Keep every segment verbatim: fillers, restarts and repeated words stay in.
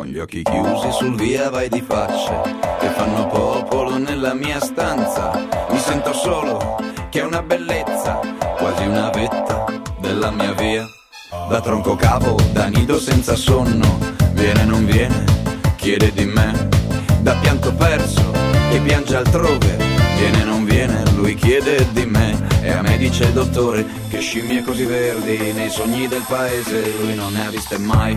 gli occhi chiusi sul via vai di faccia che fanno popolo nella mia stanza. Mi sento solo, che è una bellezza, quasi una vetta della mia via. Da tronco cavo, da nido senza sonno, viene non viene, chiede di me. Da pianto perso, che piange altrove, viene non viene, lui chiede di me. E a me dice il dottore che scimmie così verdi nei sogni del paese lui non ne ha viste mai.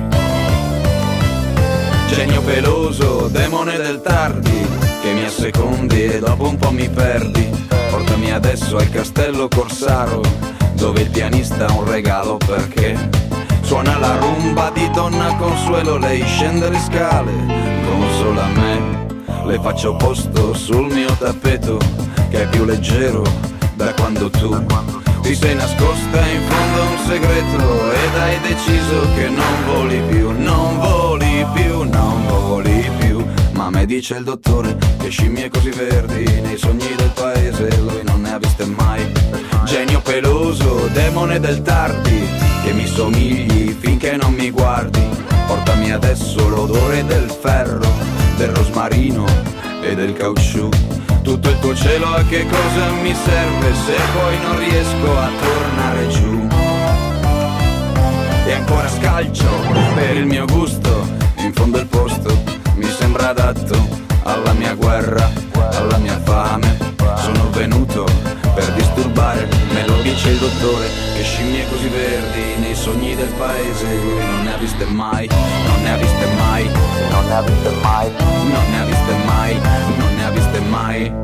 Genio peloso, demone del tardi, che mi assecondi e dopo un po' mi perdi. Portami adesso al castello Corsaro, dove il pianista ha un regalo perché suona la rumba di Donna Consuelo. Lei scende le scale, consola me, le faccio posto sul mio tappeto che è più leggero da quando tu ti sei nascosta in fondo a un segreto ed hai deciso che non voli più, non voli più, non voli più. Ma me dice il dottore che scimmie così verdi nei sogni del paese lui non ne ha viste mai. Genio peloso, demone del tardi, che mi somigli finché non mi guardi. Portami adesso l'odore del ferro, del rosmarino e del caucciù. Tutto il tuo cielo a che cosa mi serve se poi non riesco a tornare giù. E ancora scalcio per il mio gusto, in fondo il posto mi sembra adatto alla mia guerra, alla mia fame. Sono venuto per disturbare, me lo dice il dottore che scimmie così verdi nei sogni del paese lui non ne ha viste mai, non ne ha viste mai, non ne ha viste mai, non ne ha viste mai, non ne ha viste mai.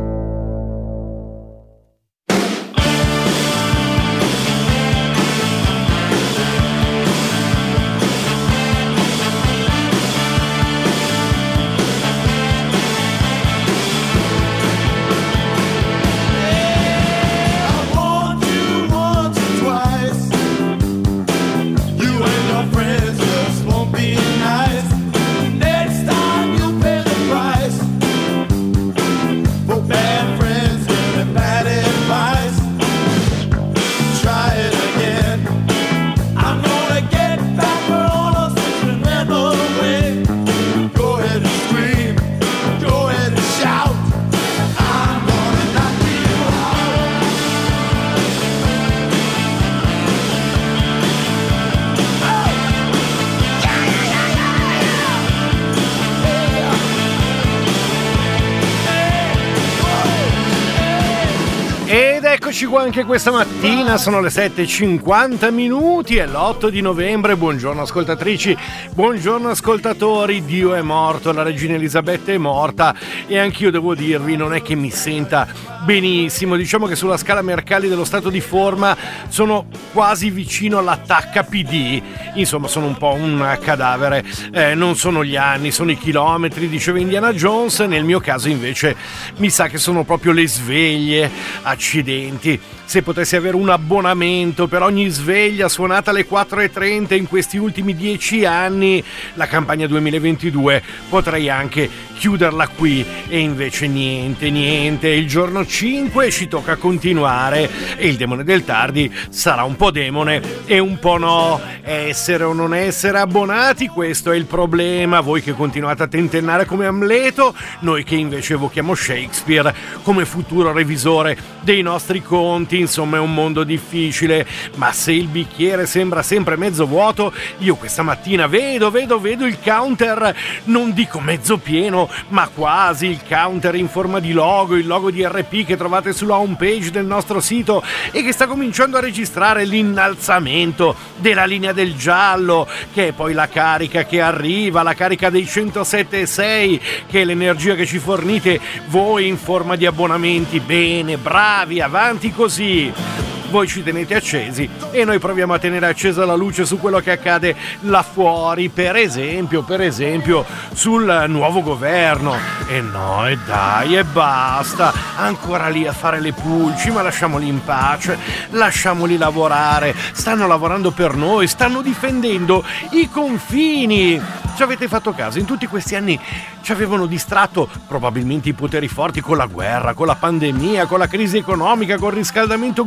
Eccoci qua anche questa mattina, sono le sette e cinquanta minuti, è l'otto di novembre. Buongiorno ascoltatrici, buongiorno ascoltatori. Dio è morto, la regina Elisabetta è morta e anch'io devo dirvi non è che mi senta benissimo. Diciamo che sulla scala Mercalli dello stato di forma sono quasi vicino all'attacca P D, insomma sono un po' un cadavere, eh, non sono gli anni, sono i chilometri, diceva Indiana Jones. Nel mio caso invece mi sa che sono proprio le sveglie. Accidenti, se potessi avere un abbonamento per ogni sveglia suonata alle quattro e trenta in questi ultimi dieci anni, la campagna duemilaventidue potrei anche chiuderla qui, e invece niente, niente. Il giorno cinque ci tocca continuare e il demone del tardi sarà un po' demone e un po' no. Essere o non essere abbonati, questo è il problema. Voi che continuate a tentennare come Amleto, noi che invece evochiamo Shakespeare come futuro revisore dei nostri conti. Insomma è un mondo difficile, ma se il bicchiere sembra sempre mezzo vuoto, io questa mattina vedo, vedo, vedo il counter, non dico mezzo pieno, ma quasi, il counter in forma di logo, il logo di R P che trovate sulla home page del nostro sito e che sta cominciando a registrare l'innalzamento della linea del giallo, che è poi la carica che arriva, la carica dei centosette virgola sei, che è l'energia che ci fornite voi in forma di abbonamenti. Bene, bravi, avanti così. Voi ci tenete accesi e noi proviamo a tenere accesa la luce su quello che accade là fuori, per esempio, per esempio sul nuovo governo. E no, e dai, e basta, ancora lì a fare le pulci, ma lasciamoli in pace, lasciamoli lavorare, stanno lavorando per noi, stanno difendendo i confini. Ci avete fatto caso? In tutti questi anni ci avevano distratto probabilmente i poteri forti con la guerra, con la pandemia, con la crisi economica, con il riscaldamento globale.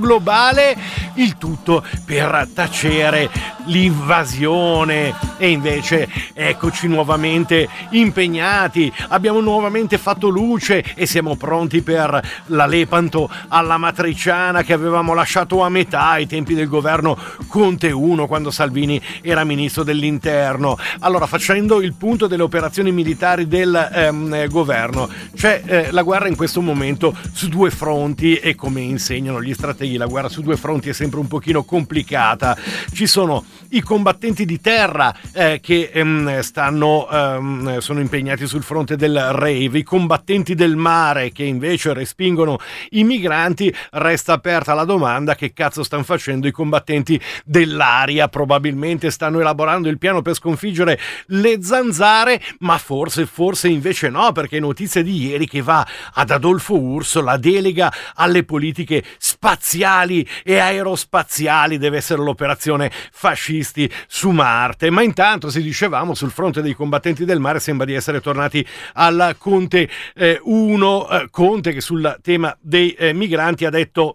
mondiale, il tutto per tacere l'invasione. E invece eccoci nuovamente impegnati, abbiamo nuovamente fatto luce e siamo pronti per la Lepanto alla matriciana che avevamo lasciato a metà ai tempi del governo Conte uno, quando Salvini era ministro dell'interno. Allora, facendo il punto delle operazioni militari del ehm, governo, c'è eh, la guerra in questo momento su due fronti e, come insegnano gli strateghi, la guerra su due fronti è sempre un pochino complicata. Ci sono i combattenti di terra eh, che ehm, stanno ehm, sono impegnati sul fronte del rave, i combattenti del mare che invece respingono i migranti. Resta aperta la domanda: che cazzo stanno facendo i combattenti dell'aria? Probabilmente stanno elaborando il piano per sconfiggere le zanzare, ma forse forse invece no, perché notizie di ieri che va ad Adolfo Urso la delega alle politiche spaziali e aerospaziali, deve essere l'operazione Fascisti su Marte. Ma intanto, se dicevamo, sul fronte dei combattenti del mare sembra di essere tornati al Conte uno, eh, Conte che sul tema dei eh, migranti ha detto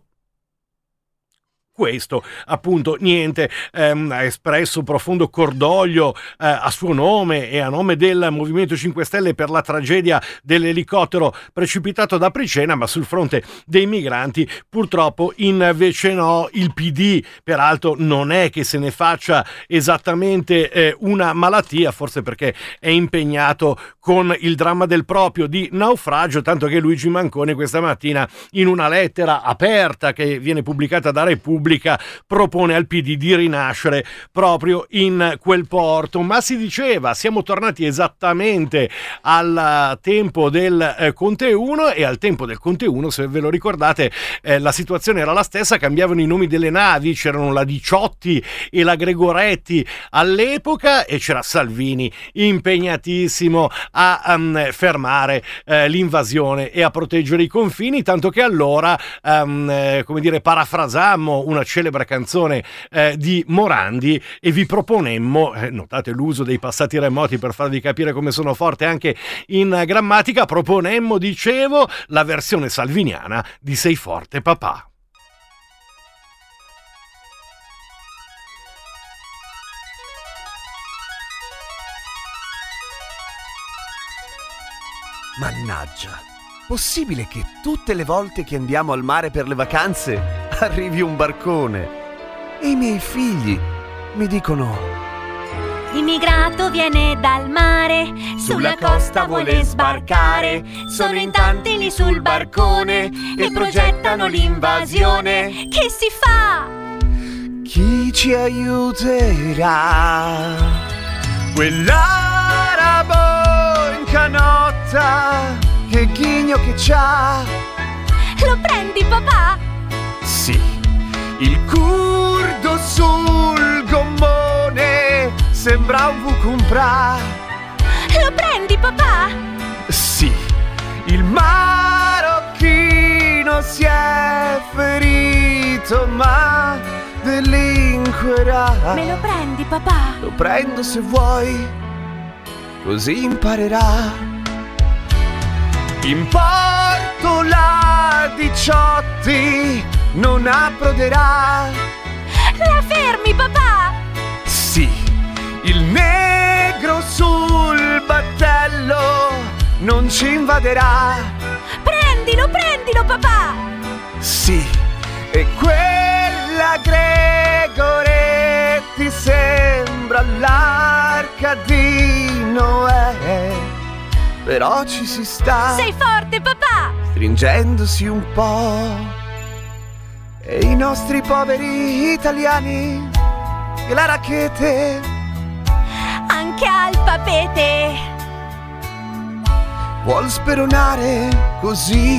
questo, appunto, niente, ehm, ha espresso profondo cordoglio eh, a suo nome e a nome del Movimento cinque Stelle per la tragedia dell'elicottero precipitato da Pricena, ma sul fronte dei migranti purtroppo invece no. Il P D peraltro non è che se ne faccia esattamente eh, una malattia, forse perché è impegnato con il dramma del proprio di Naufragio, tanto che Luigi Manconi questa mattina, in una lettera aperta che viene pubblicata da Repubblica, propone al P D di rinascere proprio in quel porto. Ma si diceva, siamo tornati esattamente al tempo del eh, Conte uno, e al tempo del Conte uno, se ve lo ricordate, eh, la situazione era la stessa, cambiavano i nomi delle navi, c'erano la Diciotti e la Gregoretti all'epoca, e c'era Salvini impegnatissimo a um, fermare eh, l'invasione e a proteggere i confini, tanto che allora um, eh, come dire, parafrasammo una celebre canzone eh, di Morandi e vi proponemmo, eh, notate l'uso dei passati remoti per farvi capire come sono forte anche in grammatica, proponemmo, dicevo, la versione salviniana di Sei forte papà. Mannaggia, possibile che tutte le volte che andiamo al mare per le vacanze arrivi un barcone? E i miei figli mi dicono: l'immigrato viene dal mare, sulla costa vuole sbarcare. Sono in tanti lì sul barcone e progettano l'invasione. Che si fa? Chi ci aiuterà? Quell'arabo in canotta, che ghigno che c'ha. Lo prendi, papà? Sì, il curdo sul gommone sembra un vucumpra. Lo prendi, papà? Sì, il marocchino si è ferito ma delinquerà. Me lo prendi, papà? Lo prendo se vuoi, così imparerà. In porto la Diciotti non approderà. La fermi, papà? Sì, il negro sul battello non ci invaderà. Prendilo, prendilo, papà! Sì, e quella Gregoretti sembra l'arca di Noè, però ci si sta. Sei forte, papà! Stringendosi un po'. E i nostri poveri italiani che la racchete anche al papete vuol speronare così.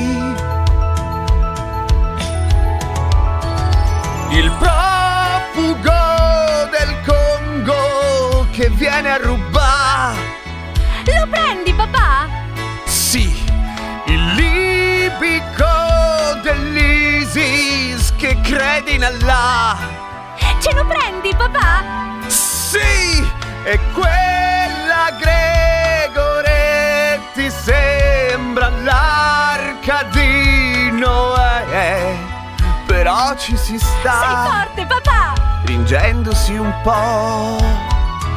Il profugo del Congo che viene a rubare. Lo prendi, papà? Sì, il libico dell'ISIS che crede in Allah. Ce lo prendi, papà? Sì, e quella Gregoretti sembra l'arca di Noè, però ci si si sta. Sei forte, papà! Stringendosi un po'.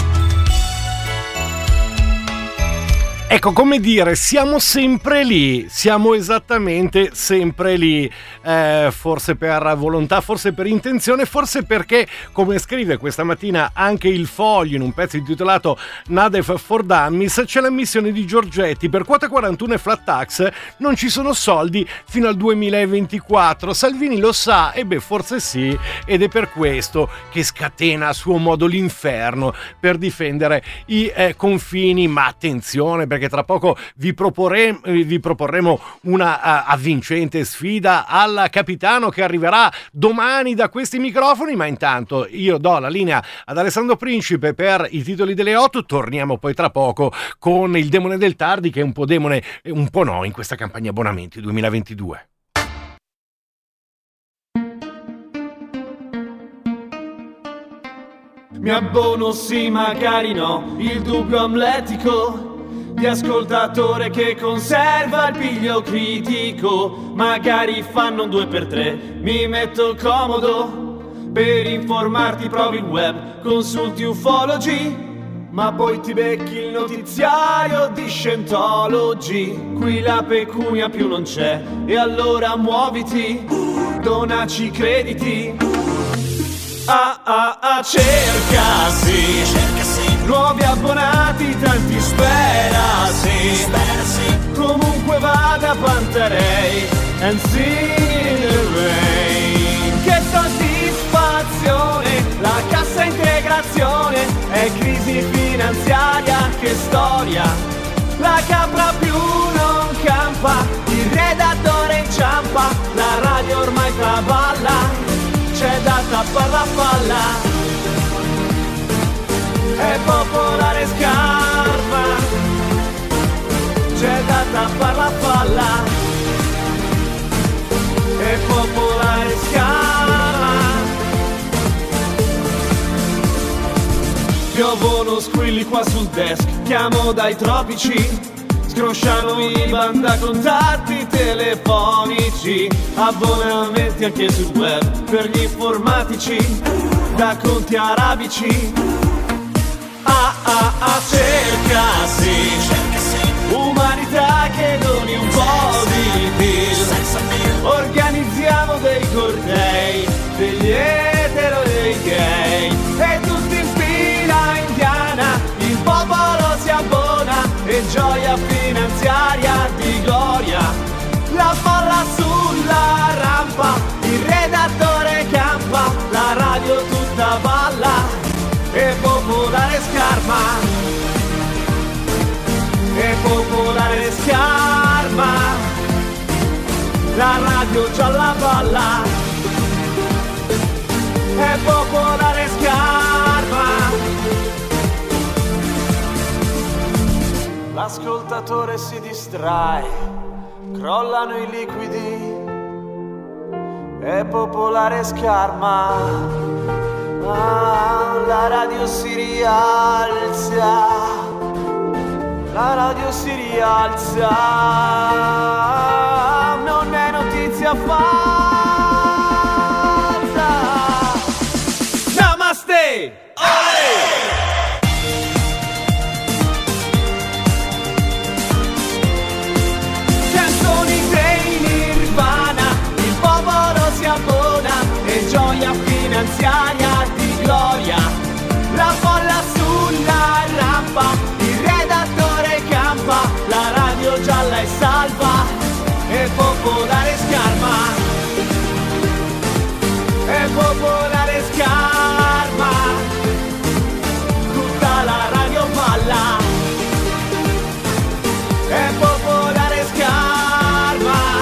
Ecco, come dire, siamo sempre lì, siamo esattamente sempre lì, eh, forse per volontà, forse per intenzione, forse perché, come scrive questa mattina anche il Foglio in un pezzo intitolato Nadef for Dummies, c'è l'ammissione di Giorgetti: per quota quarantuno e flat tax non ci sono soldi fino al duemilaventiquattro. Salvini lo sa, e beh, forse sì, ed è per questo che scatena a suo modo l'inferno per difendere i eh, confini, ma attenzione, perché tra poco vi, propore, vi proporremo una uh, avvincente sfida al capitano che arriverà domani da questi microfoni, ma intanto io do la linea ad Alessandro Principe per i titoli delle otto. Torniamo poi tra poco con il demone del tardi, che è un po' demone e un po' no in questa campagna abbonamenti duemilaventidue. Mi abbono sì, magari no, il dubbio amletico di ascoltatore che conserva il piglio critico. Magari fanno un due per tre, mi metto comodo. Per informarti provi il web, consulti ufologi, ma poi ti becchi il notiziario di Scientology. Qui la pecunia più non c'è, e allora muoviti, donaci crediti. Ah ah ah, cercasi, cercasi nuovi abbonati, tanti sperasi, sperasi. Comunque vada Pantarei and sing in the rain. Che soddisfazione, la cassa integrazione, è crisi finanziaria, che storia. La capra più non campa, il redattore inciampa, la radio ormai traballa, c'è da tappar la falla. È popolare Scarpa, c'è da tappar la falla. È popolare Scarpa. Piovono squilli qua sul desk, chiamo dai tropici, scrosciano i banda contatti telefonici, abbonamenti anche sul web per gli informatici, da conti arabici. Ah ah ah, cercasi, cercasi umanità che doni un po' di deal. Organizziamo dei cortei, degli etero e dei gay, e tutti in fila indiana, il popolo si abbona, e gioia finanziaria di gloria. La palla sulla rampa, il redattore campa, la radio tutta balla. E popolare Scarpa, e popolare Scarpa, la radio gialla balla. E popolare Scarpa. L'ascoltatore si distrae, crollano i liquidi. E popolare Scarpa. Ah, la radio si rialza, la radio si rialza, non è notizia falsa. Namaste! Canzoni dei Nirvana, il popolo si abbona, e gioia finanziaria di gloria. La folla sulla rampa, il redattore campa, la radio gialla è salva. E popolare Scarpa, e popolare Scarpa, tutta la radio balla. E popolare Scarpa.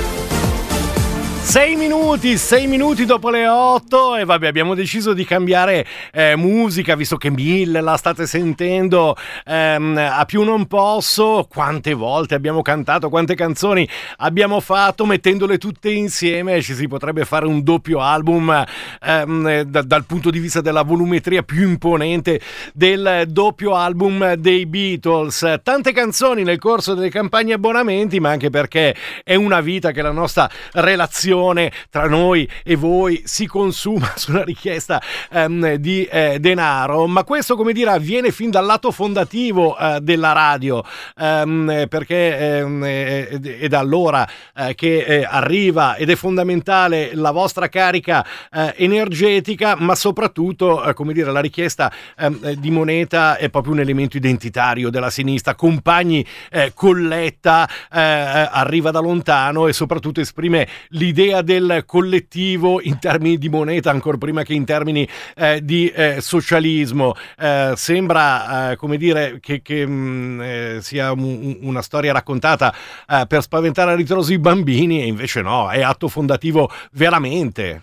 Sei minuti, sei minuti dopo le otto, e vabbè, abbiamo deciso di cambiare eh, musica, visto che mille la state sentendo ehm, a più non posso. Quante volte abbiamo cantato, quante canzoni abbiamo fatto, mettendole tutte insieme ci si potrebbe fare un doppio album ehm, da, dal punto di vista della volumetria più imponente del doppio album dei Beatles. Tante canzoni nel corso delle campagne abbonamenti, ma anche perché è una vita che la nostra relazione l'unione tra noi e voi si consuma sulla richiesta ehm, di eh, denaro, ma questo, come dire, avviene fin dal lato fondativo eh, della radio, ehm, perché ehm, è, è da allora eh, che eh, arriva ed è fondamentale la vostra carica eh, energetica, ma soprattutto eh, come dire, la richiesta eh, di moneta è proprio un elemento identitario della sinistra. Compagni eh, Colletta eh, arriva da lontano e soprattutto esprime l'idea del collettivo in termini di moneta ancora prima che in termini eh, di eh, socialismo. Eh, sembra eh, come dire che, che mh, eh, sia un, una storia raccontata eh, per spaventare a ritroso i bambini, e invece no, è atto fondativo veramente.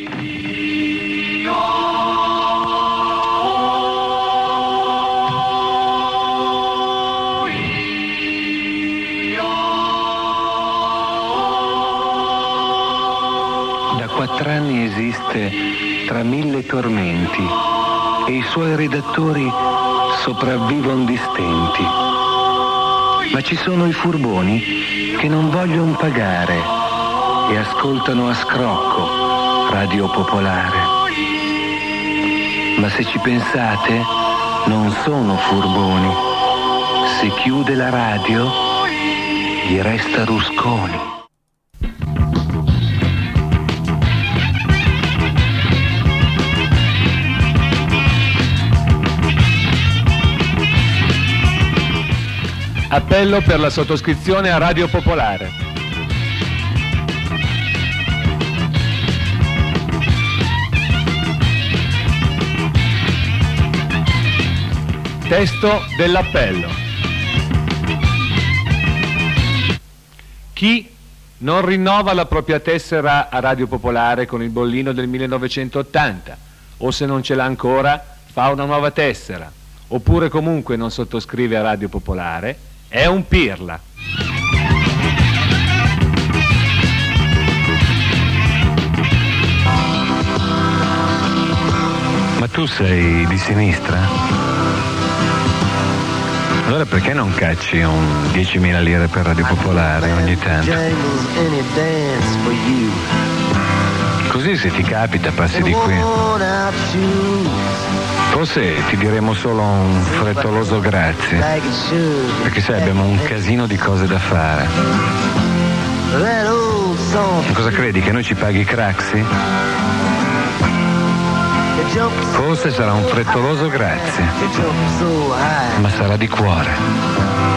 Da quattro anni esiste tra mille tormenti e i suoi redattori sopravvivono di stenti. Ma ci sono i furboni che non vogliono pagare e ascoltano a scrocco Radio Popolare. Ma se ci pensate, non sono furboni. Se chiude la radio, gli resta Rusconi. Appello per la sottoscrizione a Radio Popolare. Testo dell'appello. Chi non rinnova la propria tessera a Radio Popolare con il bollino del millenovecentottanta, o se non ce l'ha ancora, fa una nuova tessera, oppure comunque non sottoscrive a Radio Popolare, è un pirla. Ma tu sei di sinistra? Allora perché non cacci un diecimila lire per Radio Popolare ogni tanto? Così se ti capita passi di qui. Forse ti diremo solo un frettoloso grazie, perché sai, abbiamo un casino di cose da fare. Cosa credi, che noi ci paghi Craxi? Forse sarà un frettoloso grazie, ma sarà di cuore.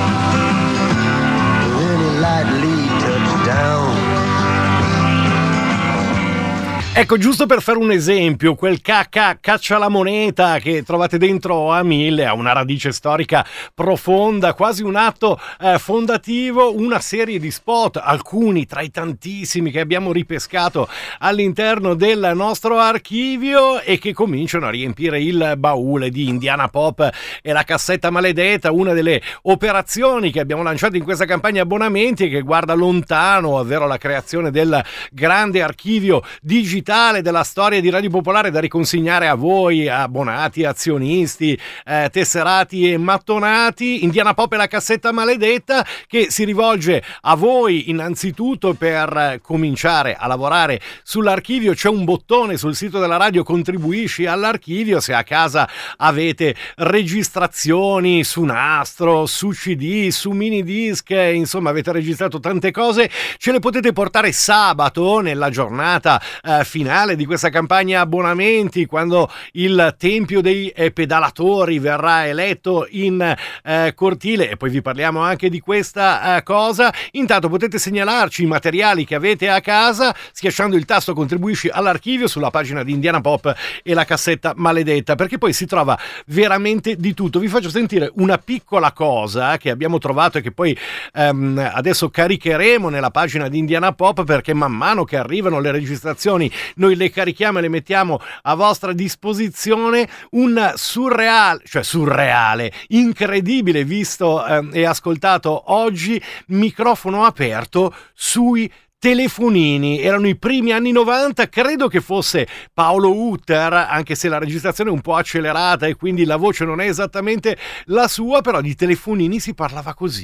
Ecco, giusto per fare un esempio, quel cacca caccia la moneta che trovate dentro a mille ha una radice storica profonda, quasi un atto eh, fondativo, una serie di spot, alcuni tra i tantissimi che abbiamo ripescato all'interno del nostro archivio e che cominciano a riempire il baule di Indiana Pop e la cassetta maledetta, una delle operazioni che abbiamo lanciato in questa campagna abbonamenti e che guarda lontano, ovvero la creazione del grande archivio digitale della storia di Radio Popolare da riconsegnare a voi, abbonati, azionisti, eh, tesserati e mattonati. Indiana Pop e la cassetta maledetta, che si rivolge a voi innanzitutto per eh, cominciare a lavorare sull'archivio. C'è un bottone sul sito della radio, contribuisci all'archivio. Se a casa avete registrazioni su nastro, su C D, su mini disc, insomma avete registrato tante cose, ce le potete portare sabato nella giornata eh, finale di questa campagna abbonamenti, quando il tempio dei eh, pedalatori verrà eletto in eh, cortile, e poi vi parliamo anche di questa eh, cosa. Intanto potete segnalarci i materiali che avete a casa schiacciando il tasto contribuisci all'archivio sulla pagina di Indiana Pop e la cassetta maledetta, perché poi si trova veramente di tutto. Vi faccio sentire una piccola cosa che abbiamo trovato e che poi ehm, adesso caricheremo nella pagina di Indiana Pop, perché man mano che arrivano le registrazioni noi le carichiamo e le mettiamo a vostra disposizione. Un surreale, cioè surreale, incredibile visto eh, e ascoltato oggi, microfono aperto sui telefonini. Erano i primi anni novanta, credo che fosse Paolo Utter, anche se la registrazione è un po' accelerata e quindi la voce non è esattamente la sua, però di telefonini si parlava così.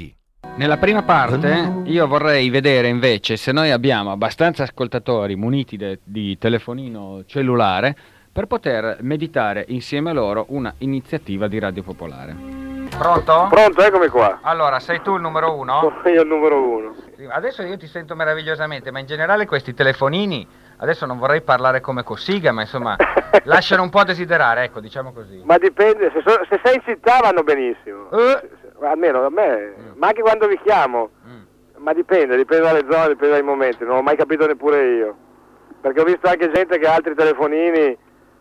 Nella prima parte io vorrei vedere invece se noi abbiamo abbastanza ascoltatori muniti de- di telefonino cellulare per poter meditare insieme a loro una iniziativa di Radio Popolare. Pronto? Pronto, eccomi qua. Allora, sei tu il numero uno? Sono io il numero uno. Adesso io ti sento meravigliosamente, ma in generale questi telefonini, adesso non vorrei parlare come Cossiga, ma insomma lasciano un po' a desiderare, ecco, diciamo così. Ma dipende, se, so, se sei in città vanno benissimo. Eh. Se, se, almeno a me, Mm. ma anche quando vi chiamo. Mm. Ma dipende, dipende dalle zone, dipende dai momenti, non ho mai capito neppure io. Perché ho visto anche gente che ha altri telefonini,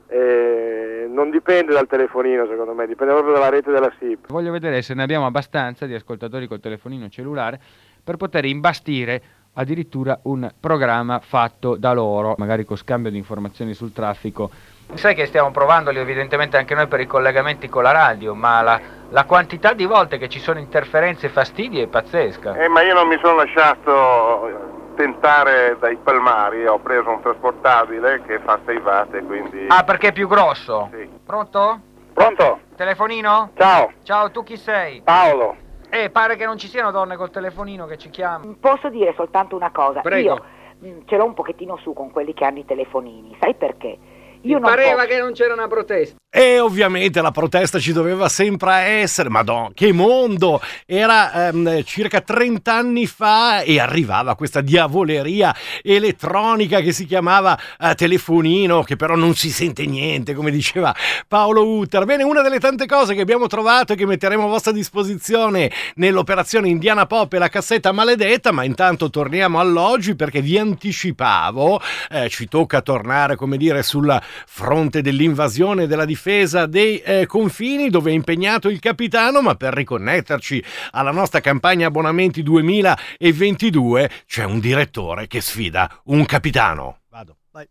eh, non dipende dal telefonino secondo me, dipende proprio dalla rete della S I P. Voglio vedere se ne abbiamo abbastanza di ascoltatori col telefonino cellulare per poter imbastire addirittura un programma fatto da loro, magari con scambio di informazioni sul traffico. Sai che stiamo provandoli evidentemente anche noi per i collegamenti con la radio, ma la, la quantità di volte che ci sono interferenze e fastidi è pazzesca. Eh, ma io non mi sono lasciato tentare dai palmari, ho preso un trasportabile che fa sei watt e quindi... Ah, perché è più grosso? Sì. Pronto? Pronto? Telefonino? Ciao, Ciao, tu chi sei? Paolo. Eh, pare che non ci siano donne col telefonino che ci chiamano. Posso dire soltanto una cosa? Prego. Io mh, ce l'ho un pochettino su con quelli che hanno i telefonini, sai perché? Io Mi non pareva posso... che non c'era una protesta. E ovviamente la protesta ci doveva sempre essere, madonna, che mondo! Era ehm, circa trenta anni fa e arrivava questa diavoleria elettronica che si chiamava eh, telefonino, che però non si sente niente, come diceva Paolo Utter. Bene, una delle tante cose che abbiamo trovato e che metteremo a vostra disposizione nell'operazione Indiana Pop è la cassetta maledetta, ma intanto torniamo all'oggi perché vi anticipavo, eh, ci tocca tornare, come dire, sul fronte dell'invasione della difesa dei eh, confini, dove è impegnato il capitano, ma per riconnetterci alla nostra campagna abbonamenti duemilaventidue c'è un direttore che sfida un capitano. Vado, vai.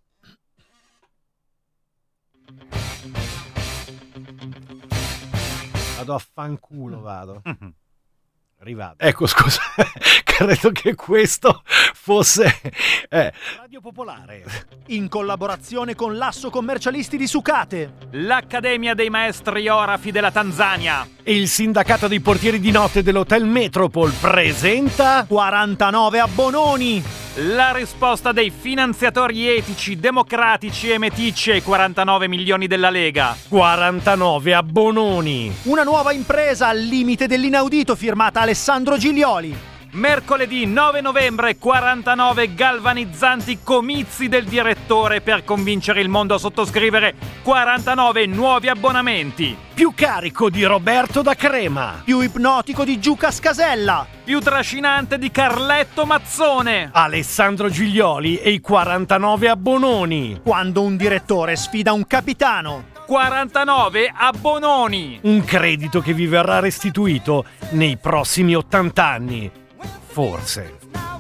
Vado a fanculo, vado. Rivado. Ecco, scusa, credo che questo fosse eh. Radio Popolare, in collaborazione con l'Asso Commercialisti di Sucate, l'Accademia dei Maestri Orafi della Tanzania e il sindacato dei portieri di notte dell'Hotel Metropol presenta quarantanove abbononi. la risposta dei finanziatori etici, democratici e meticci ai quarantanove milioni della Lega. quarantanove abbononi. Una nuova impresa al limite dell'inaudito firmata Alessandro Giglioli. Mercoledì nove novembre, quarantanove galvanizzanti comizi del direttore per convincere il mondo a sottoscrivere quarantanove nuovi abbonamenti. Più carico di Roberto da Crema. Più ipnotico di Giuca Scasella. Più trascinante di Carletto Mazzone. Alessandro Giglioli e i quarantanove abbononi. Quando un direttore sfida un capitano. quarantanove abbononi. Un credito che vi verrà restituito nei prossimi ottanta anni. Forse.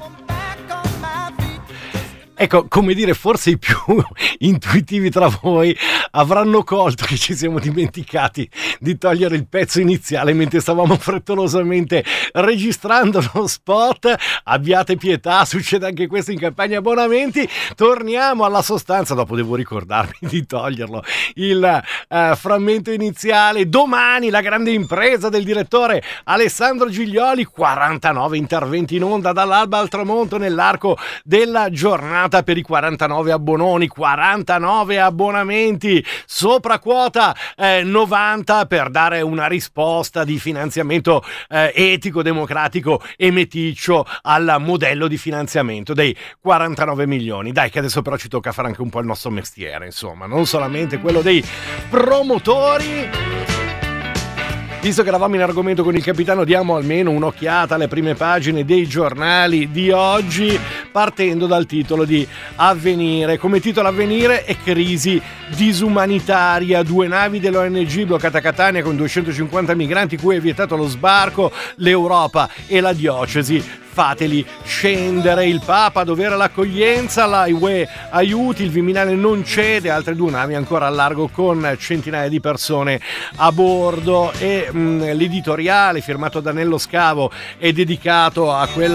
Ecco, come dire, forse i più intuitivi tra voi avranno colto che ci siamo dimenticati di togliere il pezzo iniziale mentre stavamo frettolosamente registrando lo spot. Abbiate pietà, succede anche questo in campagna abbonamenti. Torniamo alla sostanza, dopo devo ricordarmi di toglierlo, il uh, frammento iniziale. Domani la grande impresa del direttore Alessandro Giglioli, quarantanove interventi in onda dall'alba al tramonto nell'arco della giornata per i quarantanove abbononi, quarantanove abbonamenti, sopra quota eh, novanta per dare una risposta di finanziamento eh, etico, democratico e meticcio al modello di finanziamento dei quarantanove milioni. Dai, che adesso però ci tocca fare anche un po' il nostro mestiere, insomma, non solamente quello dei promotori. Visto che eravamo in argomento con il capitano, diamo almeno un'occhiata alle prime pagine dei giornali di oggi, partendo dal titolo di Avvenire. Come titolo Avvenire è crisi disumanitaria. Due navi dell'O N G bloccate a Catania con duecentocinquanta migranti cui è vietato lo sbarco. L'Europa e la diocesi fateli scendere. Il Papa a dovere l'accoglienza, la U E aiuti, il Viminale non cede, altre due navi ancora al largo con centinaia di persone a bordo. E mh, l'editoriale firmato da Nello Scavo è dedicato a quella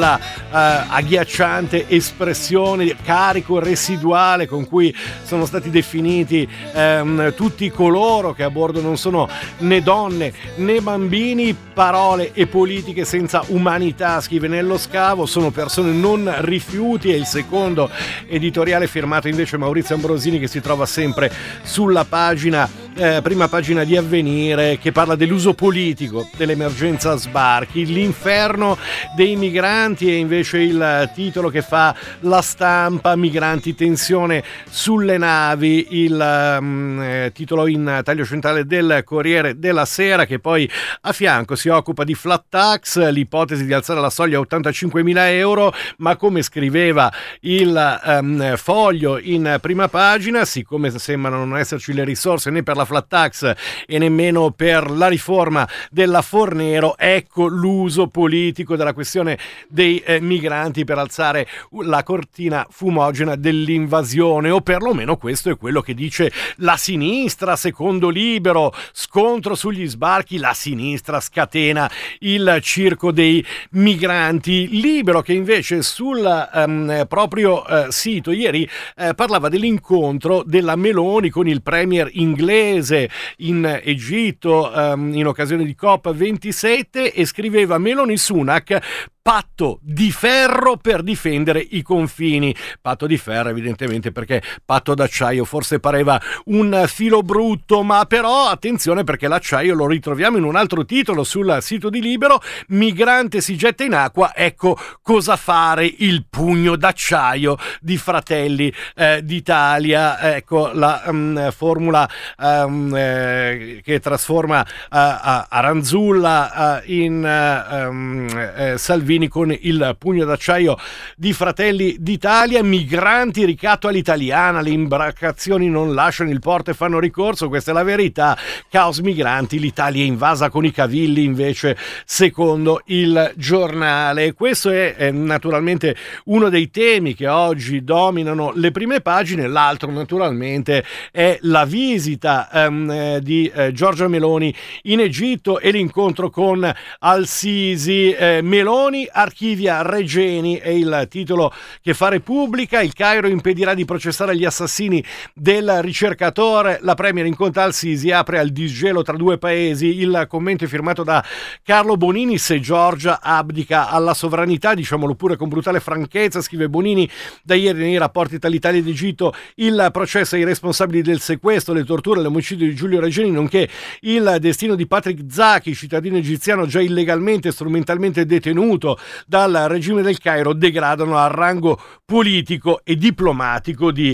agghiacciante espressione, carico residuale con cui sono stati definiti ehm, tutti coloro che a bordo non sono né donne né bambini, parole e politiche senza umanità, scrive Nello Scavo, sono persone non rifiuti. È il secondo editoriale firmato invece Maurizio Ambrosini, che si trova sempre sulla pagina, eh, prima pagina di Avvenire, che parla dell'uso politico dell'emergenza sbarchi. L'inferno dei migranti è invece il titolo che fa La Stampa, migranti, tensione sulle navi, il um, eh, titolo in taglio centrale del Corriere della Sera, che poi a fianco si occupa di flat tax, l'ipotesi di alzare la soglia a ottantacinquemila euro, ma come scriveva il um, Foglio in prima pagina, siccome sembrano non esserci le risorse né per la flat tax e nemmeno per la riforma della Fornero, ecco l'uso politico della questione dei eh, migranti per alzare la cortina fumogena dell'invasione, o perlomeno questo è quello che dice la sinistra. Secondo Libero, scontro sugli sbarchi, la sinistra scatena il circo dei migranti. Libero che invece sul um, proprio uh, sito ieri uh, parlava dell'incontro della Meloni con il premier inglese in Egitto um, in occasione di COP ventisette, e scriveva Meloni Sunak, patto di ferro per difendere i confini. Patto di ferro evidentemente perché patto d'acciaio forse pareva un filo brutto, ma però attenzione perché l'acciaio lo ritroviamo in un altro titolo sul sito di Libero: migrante si getta in acqua, ecco cosa fare, il pugno d'acciaio di Fratelli eh, d'Italia. Ecco la um, formula um, eh, che trasforma uh, Aranzulla uh, in uh, um, eh, Salvini con il pugno d'acciaio di Fratelli d'Italia. Migranti, ricatto all'italiana, le imbarcazioni non lasciano il porto e fanno ricorso, questa è la verità. Caos migranti, l'Italia è invasa con i cavilli, invece secondo il Giornale. Questo è, è naturalmente uno dei temi che oggi dominano le prime pagine. L'altro naturalmente è la visita um, di eh, Giorgia Meloni in Egitto e l'incontro con Al-Sisi. eh, Meloni archivia Regeni è il titolo che fa Repubblica. Il Cairo impedirà di processare gli assassini del ricercatore, la premier incontra Al-Sisi, apre al disgelo tra due paesi. Il commento è firmato da Carlo Bonini: se Giorgia abdica alla sovranità, diciamolo pure con brutale franchezza, scrive Bonini, da ieri nei rapporti tra l'Italia ed Egitto il processo ai responsabili del sequestro, le torture e l'omicidio di Giulio Regeni, nonché il destino di Patrick Zaki, cittadino egiziano già illegalmente e strumentalmente detenuto dal regime del Cairo, degradano al rango politico e diplomatico di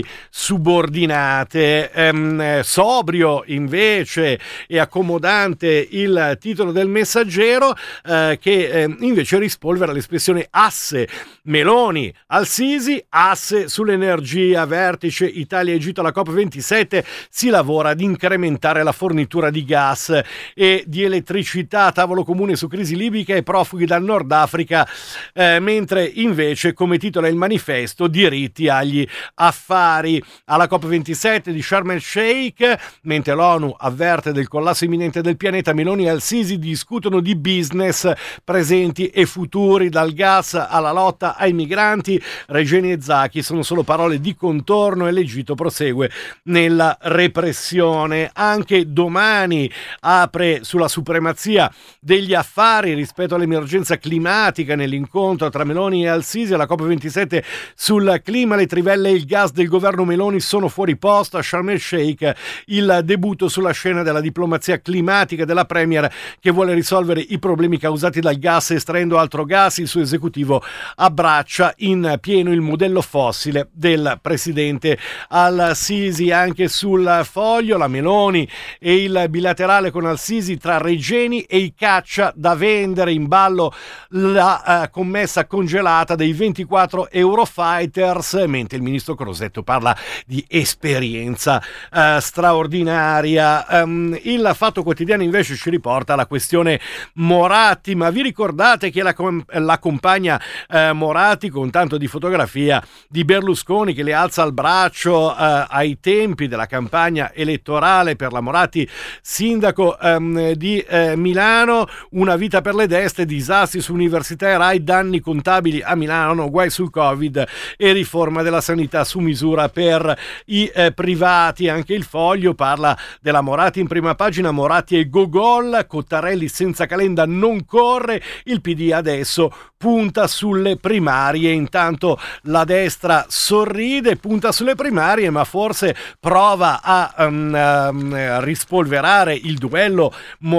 subordinate. Ehm, sobrio invece e accomodante il titolo del Messaggero, eh, che eh, invece rispolvera l'espressione asse Meloni Al-Sisi, asse sull'energia, vertice Italia-Egitto alla COP ventisette, si lavora ad incrementare la fornitura di gas e di elettricità, tavolo comune su crisi libica e profughi dal Nord Africa, eh, mentre invece, come titola il manifesto, diritti agli affari. Alla COP ventisette di Sharm el Sheikh, mentre l'ONU avverte del collasso imminente del pianeta, Meloni e Al-Sisi discutono di business presenti e futuri, dal gas alla lotta ai migranti. Regeni e Zaki sono solo parole di contorno e l'Egitto prosegue nella repressione. Anche Domani apre sulla supremazia degli affari rispetto all'emergenza climatica nell'incontro tra Meloni e Al-Sisi alla COP ventisette sul clima. Le trivelle e il gas del governo Meloni sono fuori posto. A Sharm el Sheikh il debutto sulla scena della diplomazia climatica della premier, che vuole risolvere i problemi causati dal gas estraendo altro gas. Il suo esecutivo abbraccia in pieno il modello fossile del presidente Al-Sisi. Anche sul Foglio la Meloni e il bilaterale con Al-Sisi tra Regeni e i caccia da vendere, in ballo la uh, commessa congelata dei ventiquattro Eurofighters, mentre il ministro Crosetto parla di esperienza uh, straordinaria. Um, il Fatto Quotidiano invece ci riporta la questione Moratti, ma vi ricordate che la, com- la compagna uh, Moratti, con tanto di fotografia di Berlusconi che le alza al braccio uh, ai tempi della campagna elettorale per la Moratti sindaco um, di uh, Milano, una vita per le destre, disastri su università università e Rai, danni contabili a Milano, guai sul Covid e riforma della sanità su misura per i eh, privati. Anche il Foglio parla della Moratti in prima pagina, Moratti e Gogol, Cottarelli senza Calenda non corre, il P D adesso punta sulle primarie. Intanto la destra sorride, punta sulle primarie, ma forse prova a um, um, rispolverare il duello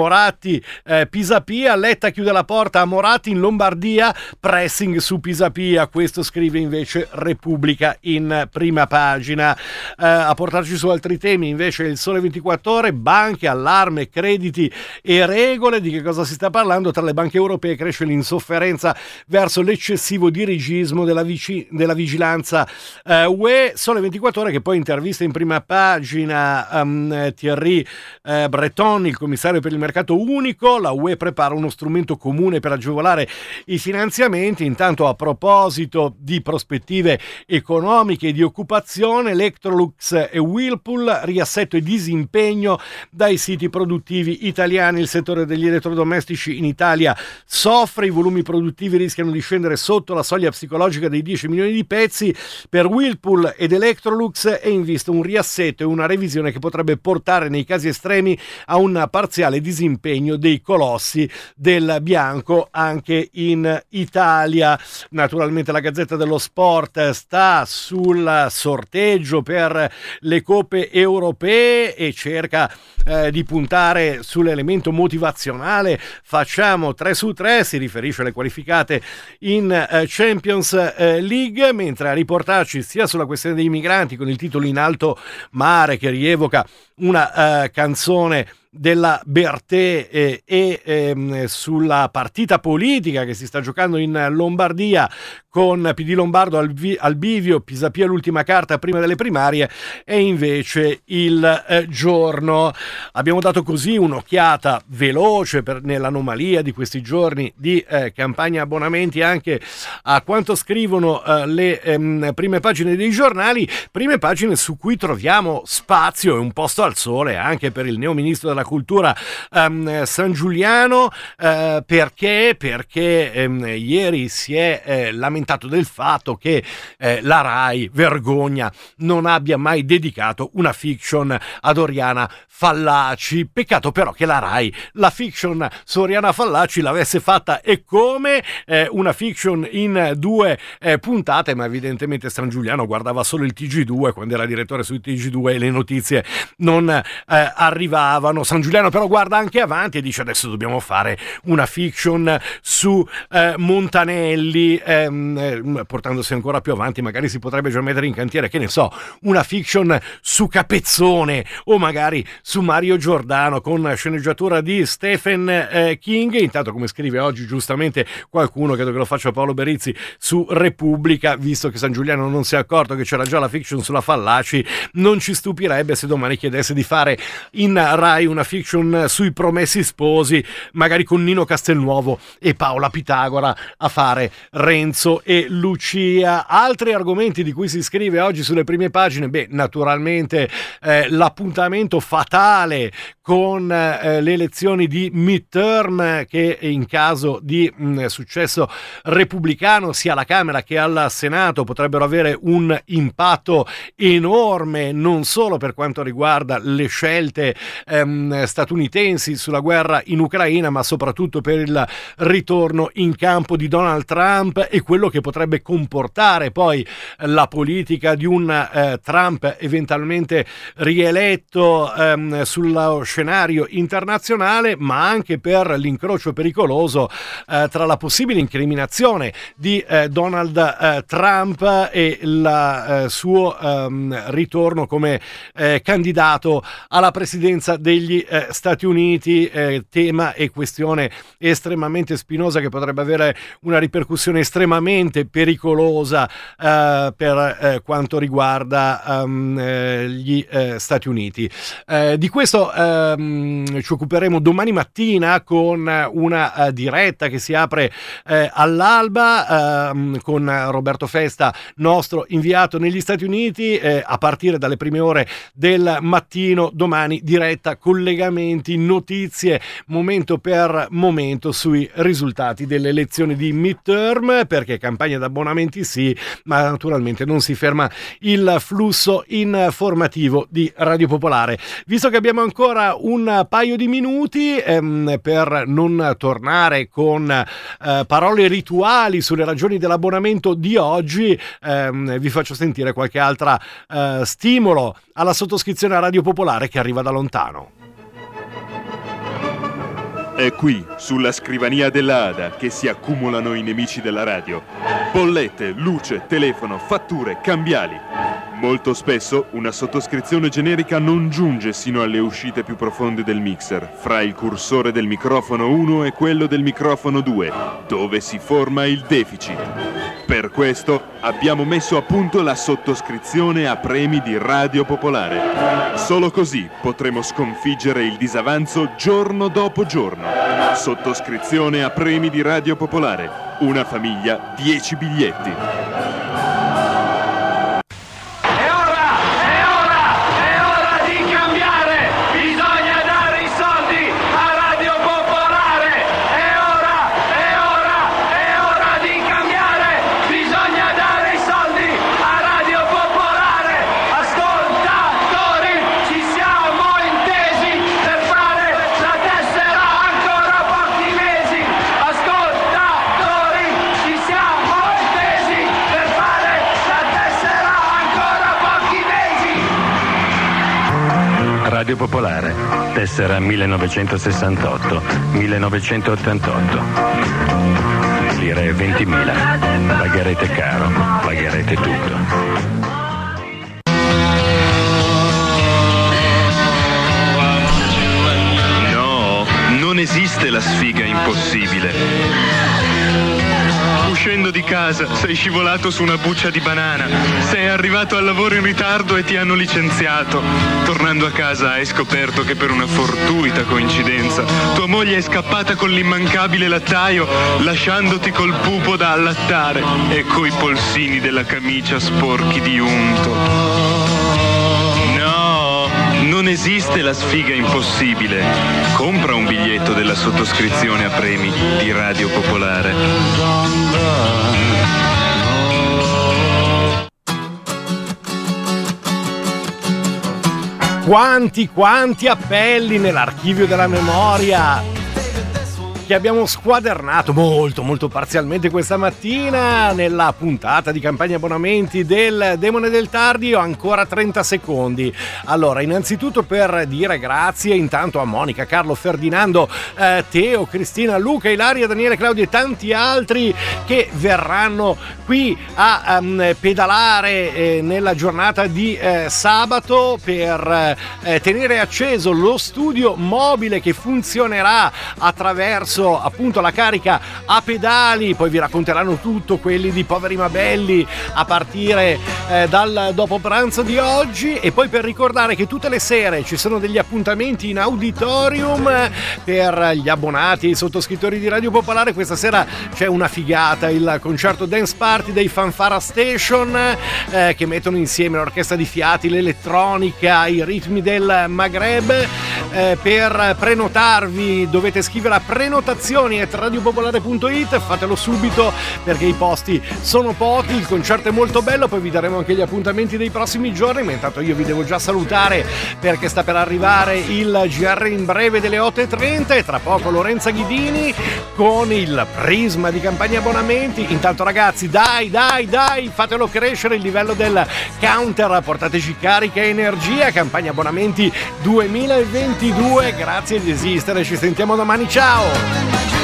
Moratti-Pisapia. Eh, Letta chiude la porta a Moratti in Lombardia, pressing su Pisapia, questo scrive invece Repubblica in prima pagina. Eh, a portarci su altri temi invece il Sole ventiquattro Ore, banche, allarme, crediti e regole. Di che cosa si sta parlando? Tra le banche europee cresce l'insofferenza verso l'eccessivo dirigismo della, vici- della vigilanza eh, U E. Sole ventiquattro Ore che poi intervista in prima pagina um, Thierry eh, Breton, il commissario per il mercato unico. La U E prepara uno strumento comune per agevolare i finanziamenti. Intanto, a proposito di prospettive economiche e di occupazione, Electrolux e Whirlpool, riassetto e disimpegno dai siti produttivi italiani. Il settore degli elettrodomestici in Italia soffre, i volumi produttivi rischiano di scendere sotto la soglia psicologica dei dieci milioni di pezzi. Per Whirlpool ed Electrolux è in vista un riassetto e una revisione che potrebbe portare nei casi estremi a un parziale disimpegno dei colossi del bianco anche in Italia. Naturalmente la Gazzetta dello Sport sta sul sorteggio per le coppe europee e cerca eh, di puntare sull'elemento motivazionale. Facciamo tre su tre, si riferisce alle qualificate in eh, Champions eh, League, mentre a riportarci sia sulla questione dei migranti con il titolo In alto mare che rievoca una eh, canzone della Bertè eh, e ehm, sulla partita politica che si sta giocando in Lombardia con P D Lombardo al, vi- al bivio, Pisapia l'ultima carta prima delle primarie, è invece il eh, giorno. Abbiamo dato così un'occhiata veloce per, nell'anomalia di questi giorni di eh, campagna abbonamenti anche a quanto scrivono eh, le ehm, prime pagine dei giornali, prime pagine su cui troviamo spazio e un posto al sole anche per il neo ministro della cultura um, Sangiuliano. Uh, perché? Perché um, ieri si è eh, lamentato del fatto che eh, la Rai, vergogna, non abbia mai dedicato una fiction ad Oriana Fallaci. Peccato però che la Rai la fiction su Oriana Fallaci l'avesse fatta e come eh, una fiction in due eh, puntate, ma evidentemente Sangiuliano guardava solo il T G due quando era direttore su T G due e le notizie non eh, arrivavano. San Giuliano però guarda anche avanti e dice: adesso dobbiamo fare una fiction su eh, Montanelli, ehm, eh, portandosi ancora più avanti magari si potrebbe già mettere in cantiere, che ne so, una fiction su Capezzone o magari su Mario Giordano con sceneggiatura di Stephen eh, King. Intanto, come scrive oggi giustamente qualcuno, credo che lo faccia Paolo Berizzi su Repubblica, visto che San Giuliano non si è accorto che c'era già la fiction sulla Fallaci, non ci stupirebbe se domani chiedesse di fare in Rai una fiction sui Promessi Sposi, magari con Nino Castelnuovo e Paola Pitagora a fare Renzo e Lucia. Altri argomenti di cui si scrive oggi sulle prime pagine, beh, naturalmente eh, l'appuntamento fatale con eh, le elezioni di midterm che in caso di mh, successo repubblicano sia alla Camera che al Senato potrebbero avere un impatto enorme, non solo per quanto riguarda le scelte ehm, statunitensi sulla guerra in Ucraina, ma soprattutto per il ritorno in campo di Donald Trump e quello che potrebbe comportare poi la politica di un eh, Trump eventualmente rieletto ehm, sullo scenario internazionale, ma anche per l'incrocio pericoloso eh, tra la possibile incriminazione di eh, Donald eh, Trump e il eh, suo ehm, ritorno come eh, candidato alla presidenza degli eh, Stati Uniti, eh, tema e questione estremamente spinosa che potrebbe avere una ripercussione estremamente pericolosa eh, per eh, quanto riguarda um, eh, gli eh, Stati Uniti. Eh, di questo ehm, ci occuperemo domani mattina con una uh, diretta che si apre eh, all'alba ehm, con Roberto Festa, nostro inviato negli Stati Uniti, eh, a partire dalle prime ore del mattino domani diretta collegata collegamenti, notizie momento per momento sui risultati delle elezioni di midterm, perché campagna d'abbonamenti sì, ma naturalmente non si ferma il flusso informativo di Radio Popolare. Visto che abbiamo ancora un paio di minuti ehm, per non tornare con eh, parole rituali sulle ragioni dell'abbonamento di oggi, ehm, vi faccio sentire qualche altra eh, stimolo alla sottoscrizione a Radio Popolare che arriva da lontano. È qui, sulla scrivania della A D A, che si accumulano i nemici della radio. Bollette, luce, telefono, fatture, cambiali. Molto spesso una sottoscrizione generica non giunge sino alle uscite più profonde del mixer, fra il cursore del microfono uno e quello del microfono due, dove si forma il deficit. Per questo abbiamo messo a punto la sottoscrizione a premi di Radio Popolare. Solo così potremo sconfiggere il disavanzo giorno dopo giorno. Sottoscrizione a premi di Radio Popolare. Una famiglia, dieci biglietti. Radio Popolare, tessera millenovecentosessantotto millenovecentottantotto. Lire ventimila. Pagherete caro, pagherete tutto. No, non esiste la sfiga impossibile. Uscendo di casa sei scivolato su una buccia di banana, sei arrivato al lavoro in ritardo e ti hanno licenziato. Tornando a casa hai scoperto che per una fortuita coincidenza tua moglie è scappata con l'immancabile lattaio, lasciandoti col pupo da allattare e coi polsini della camicia sporchi di unto. No, non esiste la sfiga impossibile. Compra un biglietto della sottoscrizione a premi di Radio Popolare. Quanti, quanti appelli nell'archivio della memoria che abbiamo squadernato molto, molto parzialmente questa mattina nella puntata di campagna abbonamenti del Demone del Tardi. Ho ancora trenta secondi. Allora, innanzitutto per dire grazie intanto a Monica, Carlo, Ferdinando, eh, Teo, Cristina, Luca, Ilaria, Daniele, Claudio e tanti altri che verranno qui a um, pedalare eh, nella giornata di eh, sabato per eh, tenere acceso lo studio mobile che funzionerà attraverso appunto la carica a pedali. Poi vi racconteranno tutto quelli di Poveri ma Belli a partire eh, dal dopo pranzo di oggi. E poi per ricordare che tutte le sere ci sono degli appuntamenti in auditorium per gli abbonati e i sottoscrittori di Radio Popolare. Questa sera c'è una figata, il concerto Dance Party dei Fanfara Station eh, che mettono insieme l'orchestra di fiati, l'elettronica, i ritmi del Maghreb. Eh, per prenotarvi dovete scrivere a prenotazioni at radiopopolare punto it, fatelo subito perché i posti sono pochi, il concerto è molto bello. Poi vi daremo anche gli appuntamenti dei prossimi giorni, ma intanto io vi devo già salutare perché sta per arrivare il G R in breve delle otto e trenta e tra poco Lorenza Ghidini con il prisma di campagna abbonamenti. Intanto ragazzi, dai dai dai, fatelo crescere il livello del counter, portateci carica e energia. Campagna abbonamenti duemilaventidue, grazie di esistere, ci sentiamo domani, ciao!